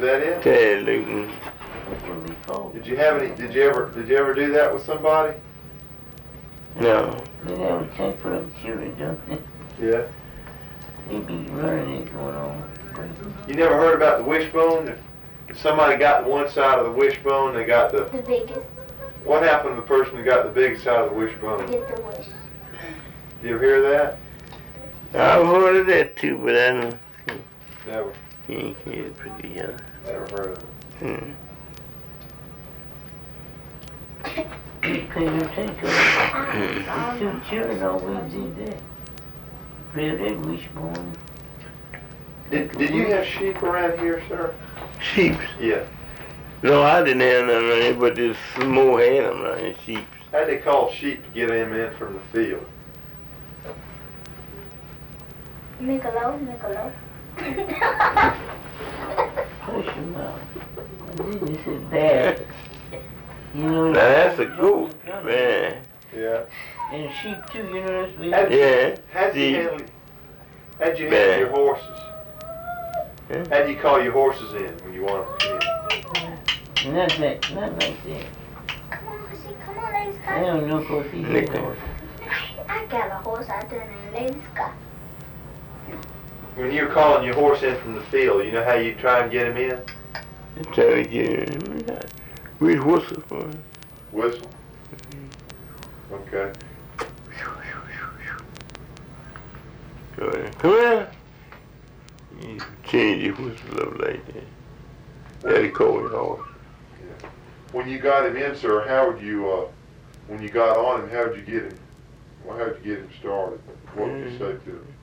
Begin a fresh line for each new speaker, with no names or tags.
that it?
Tad Luton.
Did you have any? Did you ever do that with somebody?
No.
They have a check for them children, don't they?
Yeah.
They be learning it going on.
You never heard about the wishbone? If somebody got one side of the wishbone, they got the
biggest.
What happened to the person who got the biggest side of the wishbone?
Get the wish.
Did you ever hear that?
I've heard of that too, but I don't
Never.
think it's pretty young.
Never heard of it.
Hmm.
Pay your attention. The two children always did that. Real that wishbone.
Did you have sheep around here, sir?
Sheep.
Yeah.
No, I didn't have none around here, but there's some more had them around here, sheep.
How'd they call sheep to get them in from the field?
Mikalo.
Push them out. This is bad. You know,
Now that's a goat, man.
Yeah.
and sheep too, you know, that's what
Yeah.
How'd you
See?
handle
Man.
your horses?
Yeah.
How'd you call your horses in when you wanted them in?
not like that.
Come on, ladies.
I don't know if he's
Nickel.
I got a horse out there named Lady Scott.
When you're calling your horse in from the field, you know how you try and get him in?
That's how we get it. We whistle for him.
Whistle. Okay.
Go ahead. Come here. You change your whistle up like that. That'll call your horse.
When you got him in, sir, how would you, when you got on him, how would you get him? Well, how would you get him started? What would you say to him?